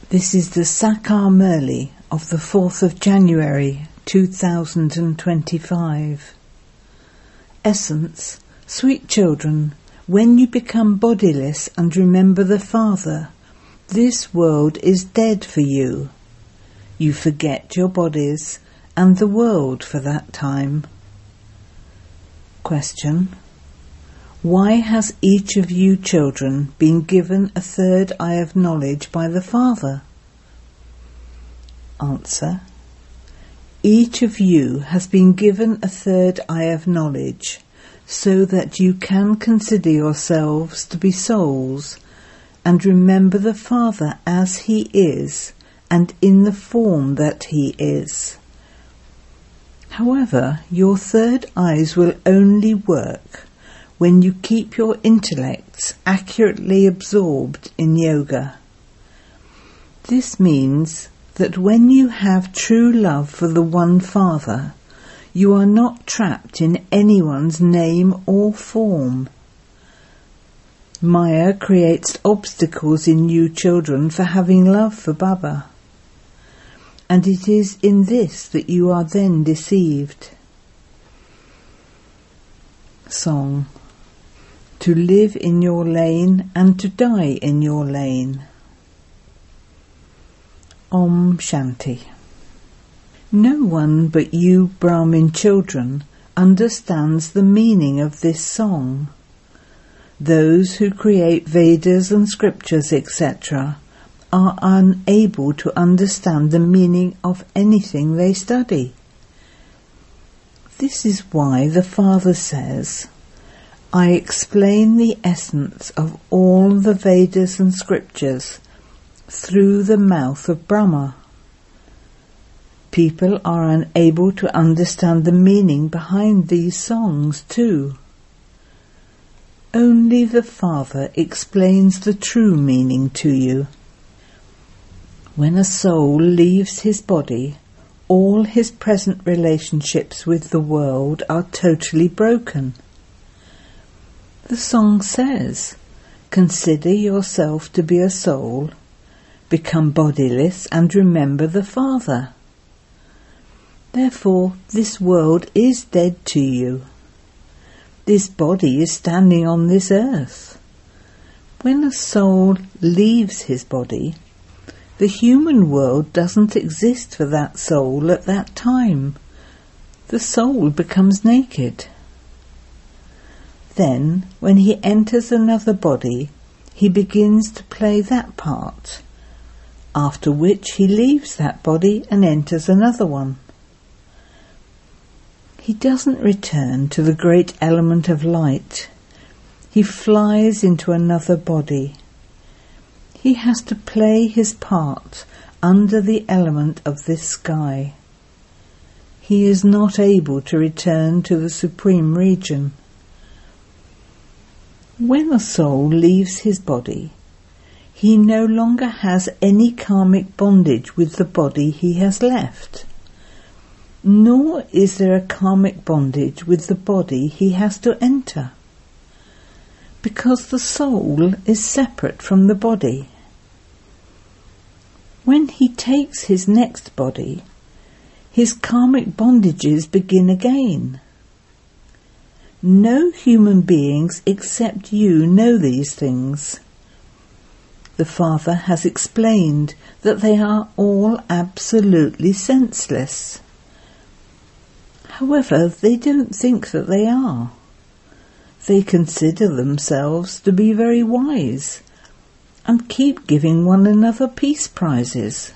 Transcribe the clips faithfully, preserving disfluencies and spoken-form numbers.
This is the Sakar Murli of the fourth of January two thousand twenty-five. Essence: sweet children, when you become bodiless and remember the Father, this world is dead for you. You forget your bodies and the world for that time. Question: why has each of you children been given a third eye of knowledge by the Father? Answer: each of you has been given a third eye of knowledge so that you can consider yourselves to be souls and remember the Father as He is and in the form that He is. However, your third eyes will only work when you keep your intellects accurately absorbed in yoga. This means that when you have true love for the one Father, you are not trapped in anyone's name or form. Maya creates obstacles in you children for having love for Baba, and it is in this that you are then deceived. Song: to live in your lane and to die in your lane. Om Shanti. No one but you Brahmin children understands the meaning of this song. Those who create Vedas and scriptures, et cetera, are unable to understand the meaning of anything they study. This is why the Father says, I explain the essence of all the Vedas and scriptures through the mouth of Brahma. People are unable to understand the meaning behind these songs too. Only the Father explains the true meaning to you. When a soul leaves his body, all his present relationships with the world are totally broken. The song says, consider yourself to be a soul, become bodiless and remember the Father. Therefore, this world is dead to you. This body is standing on this earth. When a soul leaves his body, the human world doesn't exist for that soul at that time. The soul becomes naked. Then, when he enters another body, he begins to play that part, after which he leaves that body and enters another one. He doesn't return to the great element of light. He flies into another body. He has to play his part under the element of this sky. He is not able to return to the supreme region. When a soul leaves his body, he no longer has any karmic bondage with the body he has left. Nor is there a karmic bondage with the body he has to enter, because the soul is separate from the body. When he takes his next body, his karmic bondages begin again. No human beings except you know these things. The Father has explained that they are all absolutely senseless. However, they don't think that they are. They consider themselves to be very wise and keep giving one another peace prizes.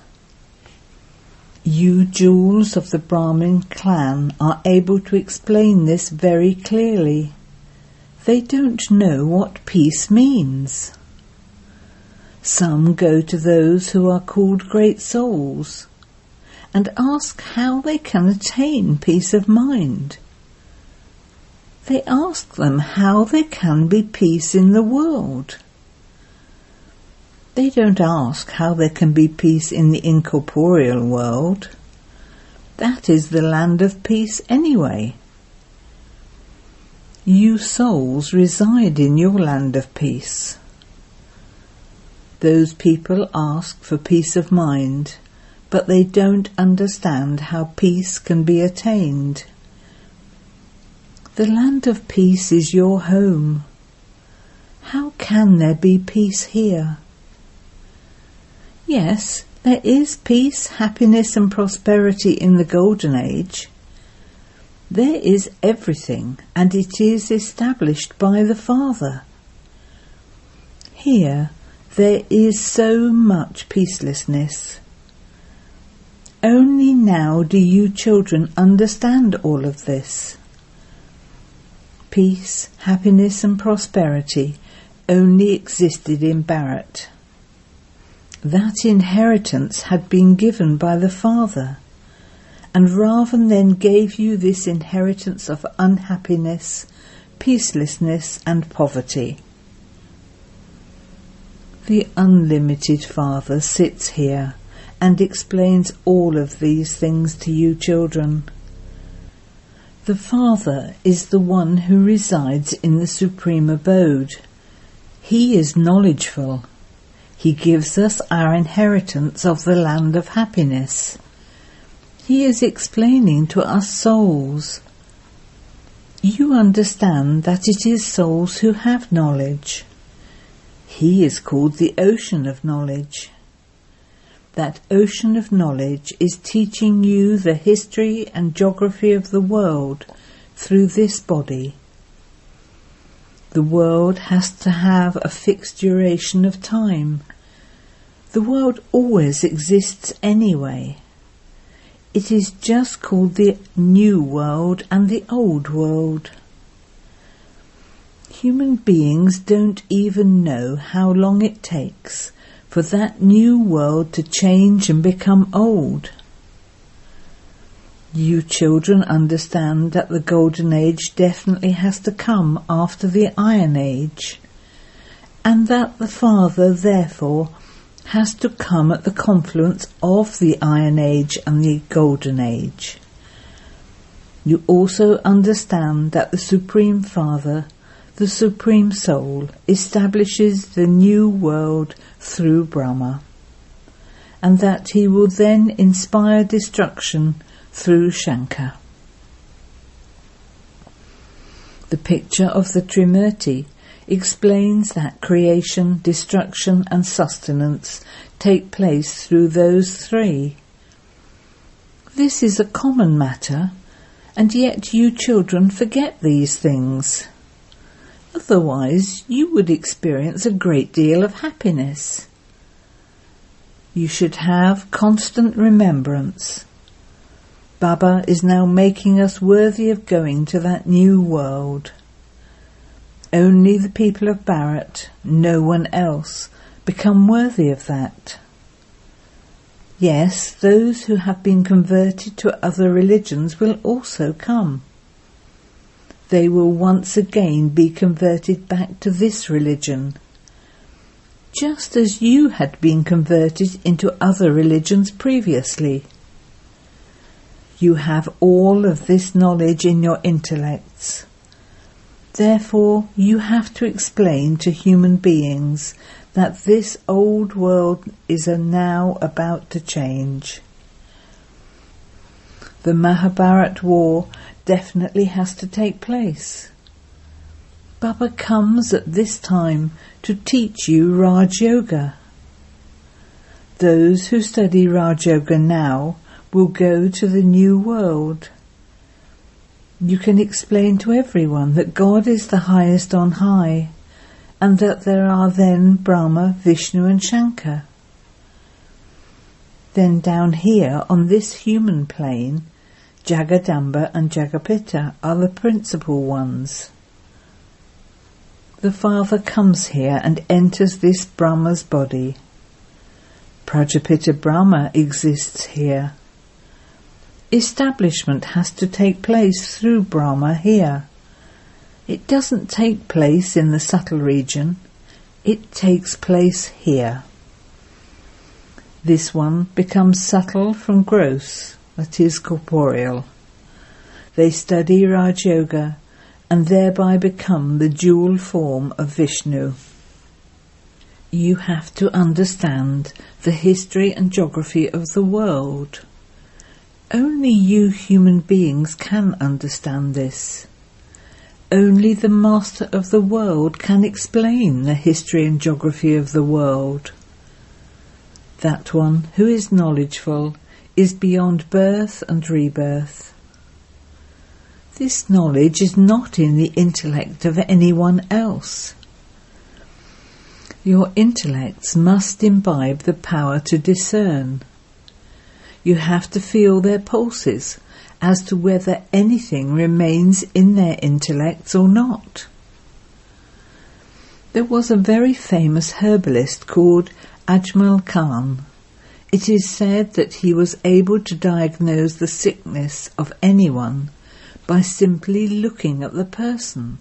You jewels of the Brahmin clan are able to explain this very clearly. They don't know what peace means. Some go to those who are called great souls and ask how they can attain peace of mind. They ask them how there can be peace in the world. They don't ask how there can be peace in the incorporeal world. That is the land of peace anyway. You souls reside in your land of peace. Those people ask for peace of mind, but they don't understand how peace can be attained. The land of peace is your home. How can there be peace here? Yes, there is peace, happiness and prosperity in the Golden Age. There is everything, and it is established by the Father. Here, there is so much peacelessness. Only now do you children understand all of this. Peace, happiness and prosperity only existed in Bharat. That inheritance had been given by the Father, and Ravan then gave you this inheritance of unhappiness, peacelessness and poverty. The unlimited Father sits here and explains all of these things to you children. The Father is the one who resides in the supreme abode. He is knowledgeful. He gives us our inheritance of the land of happiness. He is explaining to us souls. You understand that it is souls who have knowledge. He is called the ocean of knowledge. That ocean of knowledge is teaching you the history and geography of the world through this body. The world has to have a fixed duration of time. The world always exists anyway. It is just called the new world and the old world. Human beings don't even know how long it takes for that new world to change and become old. You children understand that the Golden Age definitely has to come after the Iron Age, and that the Father, therefore, has to come at the confluence of the Iron Age and the Golden Age. You also understand that the Supreme Father, the Supreme Soul, establishes the new world through Brahma, and that he will then inspire destruction through Shankar. The picture of the Trimurti explains that creation, destruction and sustenance take place through those three. This is a common matter, and yet you children forget these things. Otherwise, you would experience a great deal of happiness. You should have constant remembrance. Baba is now making us worthy of going to that new world. Only the people of Bharat, no one else, become worthy of that. Yes, those who have been converted to other religions will also come. They will once again be converted back to this religion, just as you had been converted into other religions previously. You have all of this knowledge in your intellects. Therefore, you have to explain to human beings that this old world is now about to change. The Mahabharat war definitely has to take place. Baba comes at this time to teach you Raj Yoga. Those who study Raj Yoga now will go to the new world. You can explain to everyone that God is the highest on high, and that there are then Brahma, Vishnu and Shankar. Then down here on this human plane, Jagadamba and Jagapita are the principal ones. The Father comes here and enters this Brahma's body. Prajapita Brahma exists here. Establishment has to take place through Brahma here. It doesn't take place in the subtle region. It takes place here. This one becomes subtle from gross, that is corporeal. They study Raj Yoga and thereby become the dual form of Vishnu. You have to understand the history and geography of the world. Only you human beings can understand this. Only the master of the world can explain the history and geography of the world. That one who is knowledgeful is beyond birth and rebirth. This knowledge is not in the intellect of anyone else. Your intellects must imbibe the power to discern. You have to feel their pulses as to whether anything remains in their intellects or not. There was a very famous herbalist called Ajmal Khan. It is said that he was able to diagnose the sickness of anyone by simply looking at the person.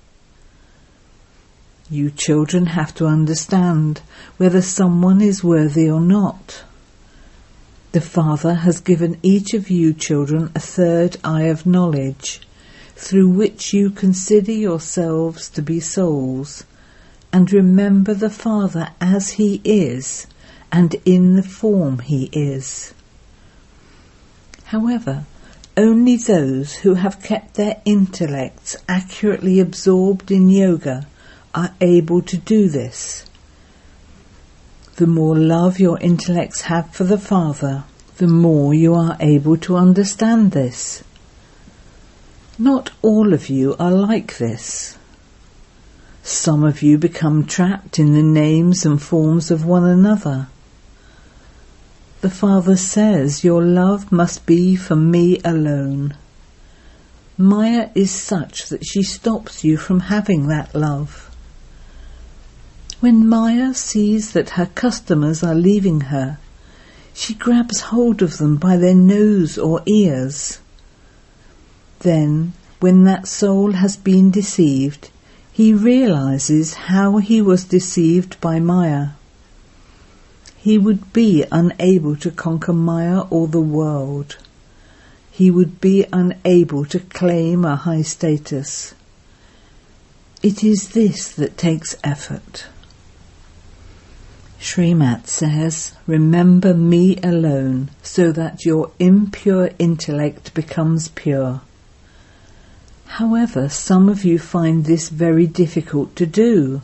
You children have to understand whether someone is worthy or not. The Father has given each of you children a third eye of knowledge, through which you consider yourselves to be souls, and remember the Father as he is, and in the form he is. However, only those who have kept their intellects accurately absorbed in yoga are able to do this. The more love your intellects have for the Father, the more you are able to understand this. Not all of you are like this. Some of you become trapped in the names and forms of one another. The Father says your love must be for me alone. Maya is such that she stops you from having that love. When Maya sees that her customers are leaving her, she grabs hold of them by their nose or ears. Then, when that soul has been deceived, he realizes how he was deceived by Maya. He would be unable to conquer Maya or the world. He would be unable to claim a high status. It is this that takes effort. Srimat says, remember me alone so that your impure intellect becomes pure. However, some of you find this very difficult to do.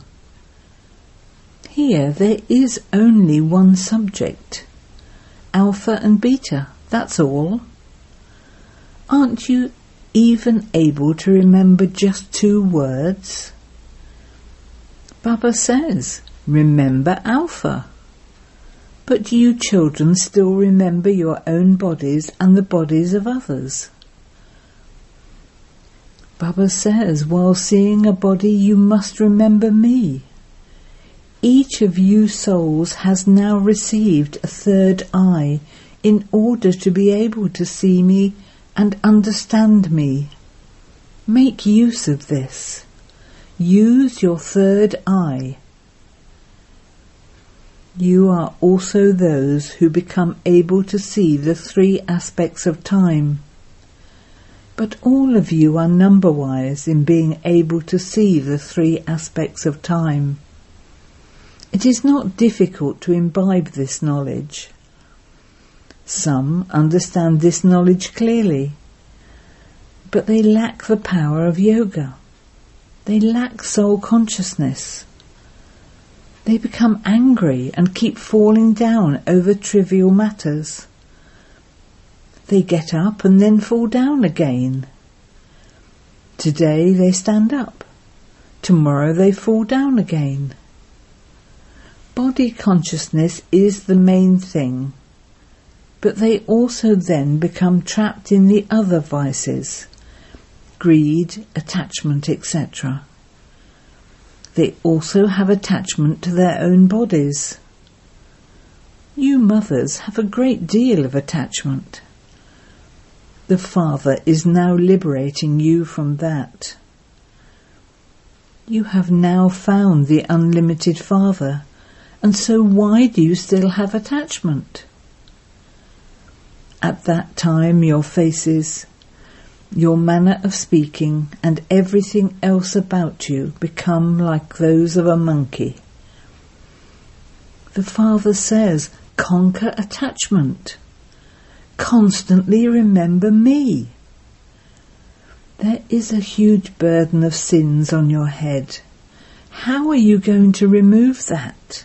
Here there is only one subject, alpha and beta, that's all. Aren't you even able to remember just two words? Baba says, remember alpha. But you children still remember your own bodies and the bodies of others. Baba says, while seeing a body you must remember me. Each of you souls has now received a third eye in order to be able to see me and understand me. Make use of this. Use your third eye. You are also those who become able to see the three aspects of time. But all of you are number-wise in being able to see the three aspects of time. It is not difficult to imbibe this knowledge. Some understand this knowledge clearly, but they lack the power of yoga. They lack soul consciousness. They become angry and keep falling down over trivial matters. They get up and then fall down again. Today they stand up. Tomorrow they fall down again. Body consciousness is the main thing, but they also then become trapped in the other vices, greed, attachment, et cetera. They also have attachment to their own bodies. You mothers have a great deal of attachment. The Father is now liberating you from that. You have now found the unlimited Father, and so why do you still have attachment? At that time your faces, your manner of speaking, and everything else about you become like those of a monkey. The Father says, conquer attachment. Constantly remember me. There is a huge burden of sins on your head. How are you going to remove that?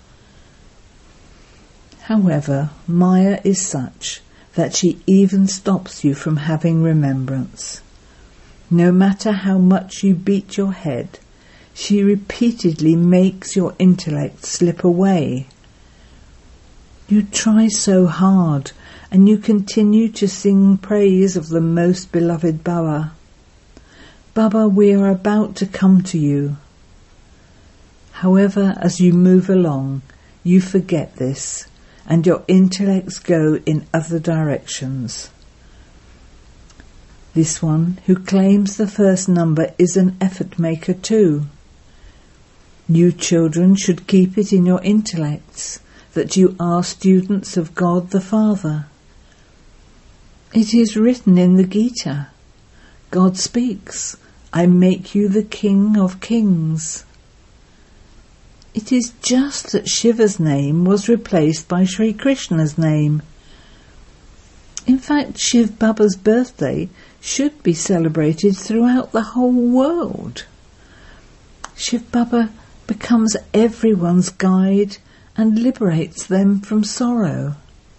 However, Maya is such that she even stops you from having remembrance. No matter how much you beat your head, she repeatedly makes your intellect slip away. You try so hard, and you continue to sing praise of the most beloved Baba. Baba, we are about to come to you. However, as you move along, you forget this, and your intellects go in other directions. This one, who claims the first number, is an effort maker too. You children should keep it in your intellects that you are students of God the Father. It is written in the Gita. God speaks, I make you the King of Kings. It is just that Shiva's name was replaced by Sri Krishna's name. In fact, Shiv Baba's birthday should be celebrated throughout the whole world. Shiv Baba becomes everyone's guide and liberates them from sorrow.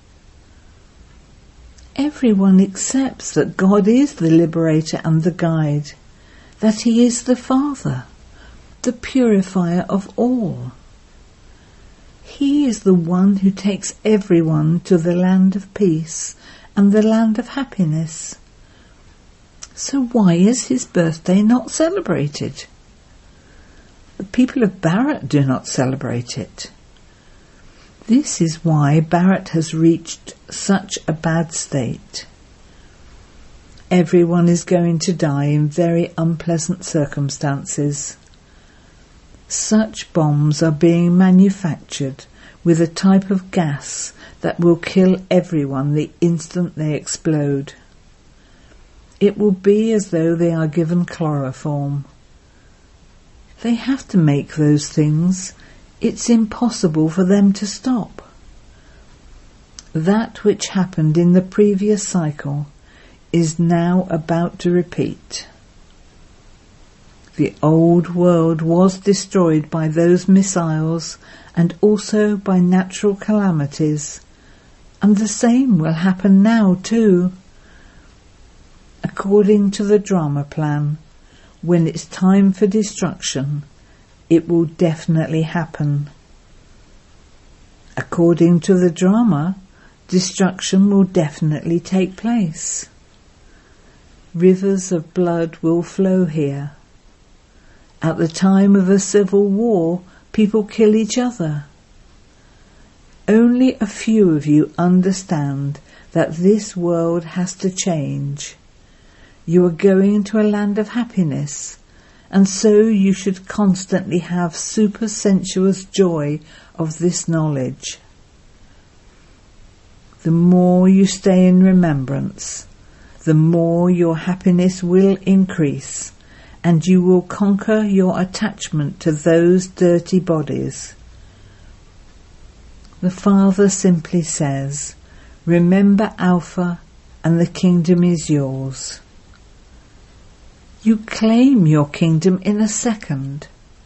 Everyone accepts that God is the liberator and the guide, that he is the Father, the purifier of all. He is the one who takes everyone to the land of peace and the land of happiness. So why is his birthday not celebrated? The people of Bharat do not celebrate it. This is why Bharat has reached such a bad state. Everyone is going to die in very unpleasant circumstances. Such bombs are being manufactured with a type of gas that will kill everyone the instant they explode. It will be as though they are given chloroform. They have to make those things. It's impossible for them to stop. That which happened in the previous cycle is now about to repeat. The old world was destroyed by those missiles and also by natural calamities, and the same will happen now too. According to the drama plan, when it's time for destruction, it will definitely happen. According to the drama, destruction will definitely take place. Rivers of blood will flow here. At the time of a civil war, people kill each other. Only a few of you understand that this world has to change. You are going to a land of happiness, and so you should constantly have supersensuous joy of this knowledge. The more you stay in remembrance, the more your happiness will increase, and you will conquer your attachment to those dirty bodies. The Father simply says, remember Alpha, and the kingdom is yours. You claim your kingdom in a second.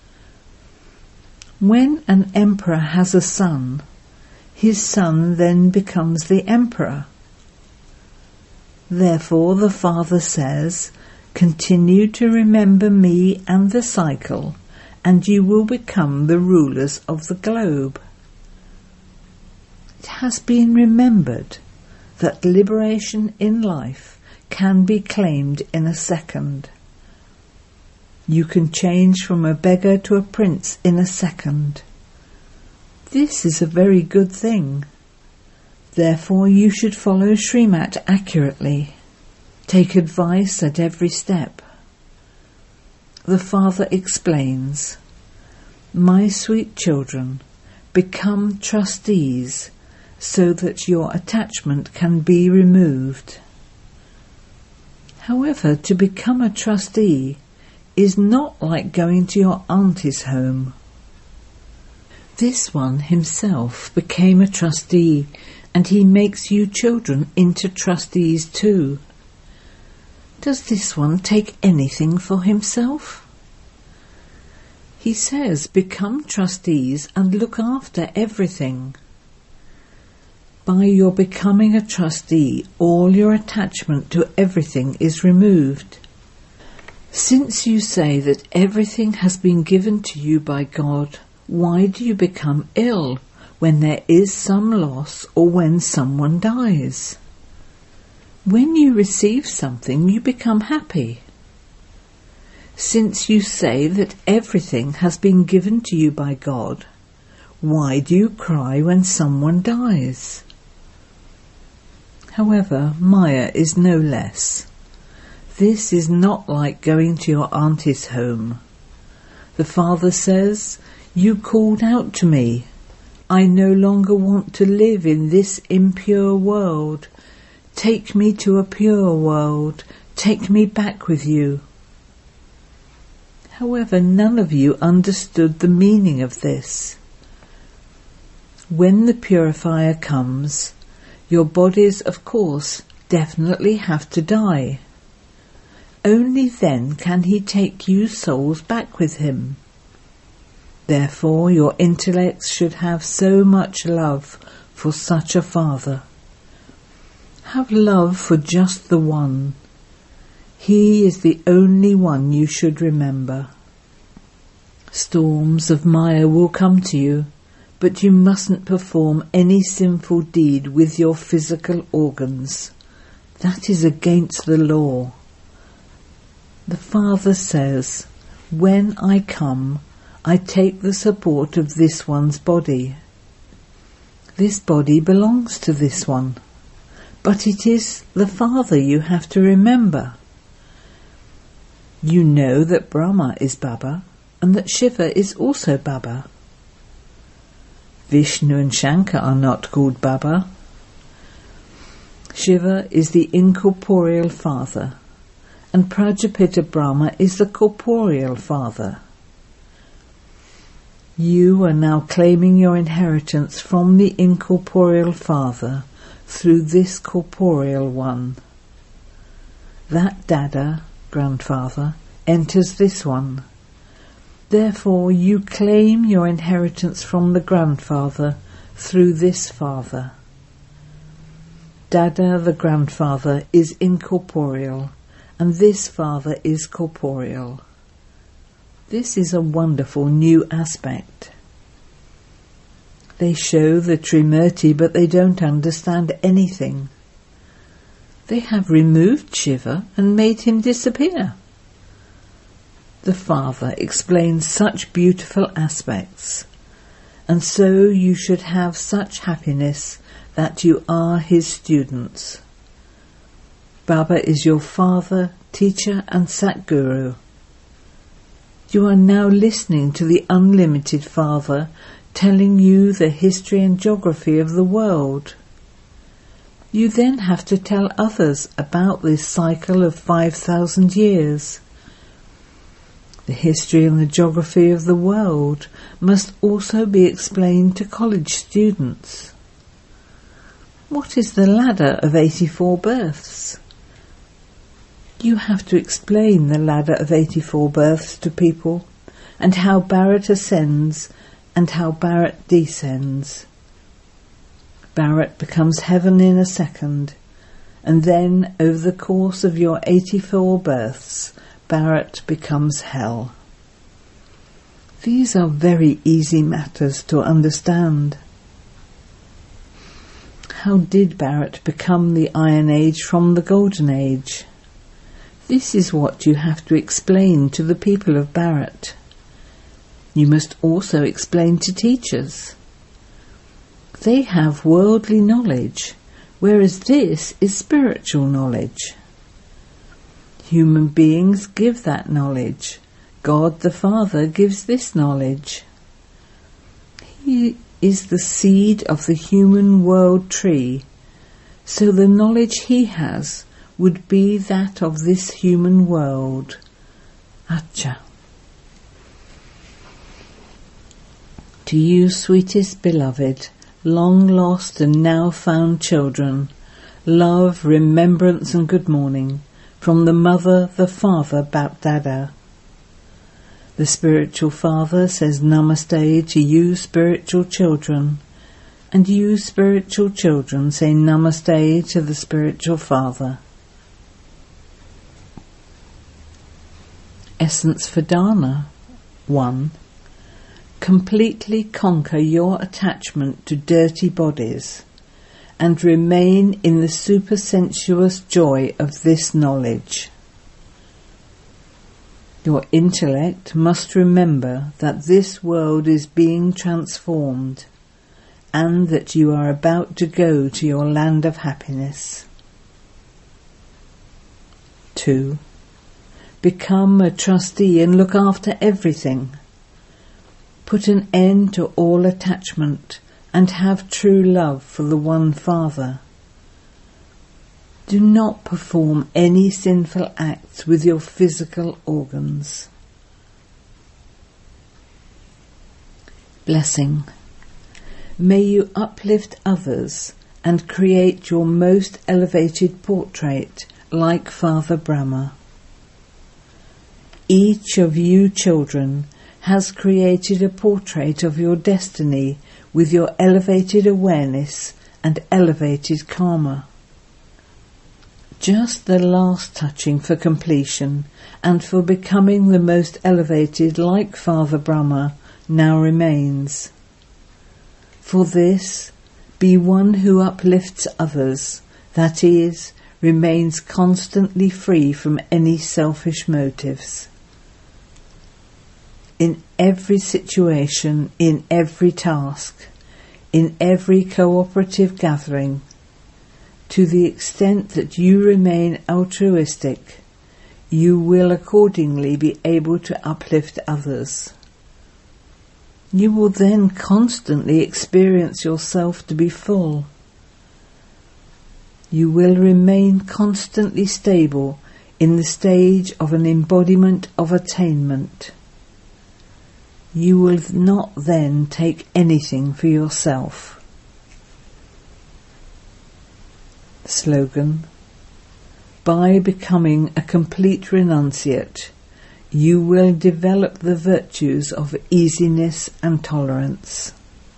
When an emperor has a son, his son then becomes the emperor. Therefore the Father says, continue to remember me and the cycle, and you will become the rulers of the globe. It has been remembered that liberation in life can be claimed in a second. You can change from a beggar to a prince in a second. This is a very good thing. Therefore you should follow Srimat accurately. Take advice at every step. The Father explains, my sweet children, become trustees so that your attachment can be removed. However, to become a trustee is not like going to your auntie's home. This one himself became a trustee, and he makes you children into trustees too. Does this one take anything for himself? He says, become trustees and look after everything. By your becoming a trustee, all your attachment to everything is removed. Since you say that everything has been given to you by God, why do you become ill when there is some loss or when someone dies? When you receive something, you become happy. Since you say that everything has been given to you by God, why do you cry when someone dies? However, Maya is no less. This is not like going to your auntie's home. The father says, "You called out to me. I no longer want to live in this impure world. Take me to a pure world. Take me back with you." However, none of you understood the meaning of this. When the purifier comes, your bodies, of course, definitely have to die. Only then can he take you souls back with him. Therefore, your intellects should have so much love for such a father. Have love for just the one. He is the only one you should remember. Storms of Maya will come to you, but you mustn't perform any sinful deed with your physical organs. That is against the law. The Father says, "When I come, I take the support of this one's body. This body belongs to this one, but it is the Father you have to remember. You know that Brahma is Baba and that Shiva is also Baba. Vishnu and Shankar are not called Baba. Shiva is the incorporeal father, and Prajapita Brahma is the corporeal father. You are now claiming your inheritance from the incorporeal father through this corporeal one. That Dada, grandfather, enters this one. Therefore you claim your inheritance from the grandfather through this father. Dada, the grandfather, is incorporeal, and this father is corporeal. This is a wonderful new aspect. They show the Trimurti, but they don't understand anything. They have removed Shiva and made him disappear. The Father explains such beautiful aspects, and so you should have such happiness that you are his students. Baba is your father, teacher and Satguru. You are now listening to the unlimited Father telling you the history and geography of the world. You then have to tell others about this cycle of five thousand years. The history and the geography of the world must also be explained to college students. What is the ladder of eighty-four births? You have to explain the ladder of eighty-four births to people, and how Bharat ascends and how Bharat descends. Bharat becomes heaven in a second, and then over the course of your eighty-four births, Bharat becomes hell. These are very easy matters to understand. How did Bharat become the Iron Age from the Golden Age? This is what you have to explain to the people of Bharat. You must also explain to teachers. They have worldly knowledge, whereas this is spiritual knowledge. Human beings give that knowledge. God the Father gives this knowledge. He is the seed of the human world tree, so the knowledge he has would be that of this human world. Acha. To you, sweetest beloved, long lost and now found children, love, remembrance and good morning from the Mother, the Father, Bapdada. The spiritual father says Namaste to you, spiritual children, and you, spiritual children, say Namaste to the spiritual father. Essence for Dana. one. Completely conquer your attachment to dirty bodies and remain in the supersensuous joy of this knowledge. Your intellect must remember that this world is being transformed and that you are about to go to your land of happiness. two. Become a trustee and look after everything. Put an end to all attachment and have true love for the one Father. Do not perform any sinful acts with your physical organs. Blessing. May you uplift others and create your most elevated portrait like Father Brahma. Each of you children has created a portrait of your destiny with your elevated awareness and elevated karma. Just the last touching for completion and for becoming the most elevated like Father Brahma now remains. For this, be one who uplifts others, that is, remains constantly free from any selfish motives. In every situation, in every task, in every cooperative gathering, to the extent that you remain altruistic, you will accordingly be able to uplift others. You will then constantly experience yourself to be full. You will remain constantly stable in the stage of an embodiment of attainment. You will not then take anything for yourself. Slogan. By becoming a complete renunciate, you will develop the virtues of easiness and tolerance.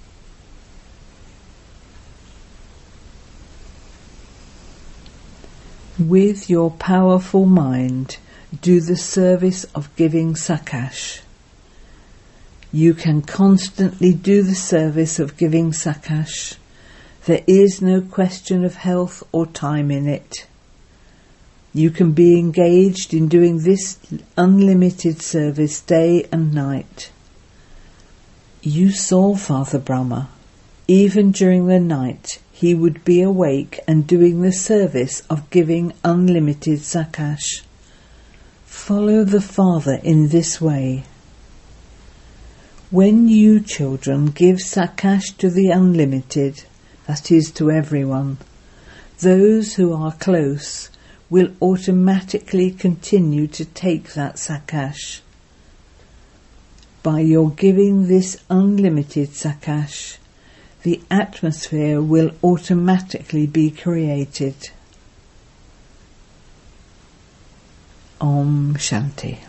With your powerful mind, do the service of giving sakash. You can constantly do the service of giving sakash. There is no question of health or time in it. You can be engaged in doing this unlimited service day and night. You saw Father Brahma. Even during the night, he would be awake and doing the service of giving unlimited sakash. Follow the Father in this way. When you children give sakash to the unlimited, that is to everyone, those who are close will automatically continue to take that sakash. By your giving this unlimited sakash, the atmosphere will automatically be created. Om Shanti.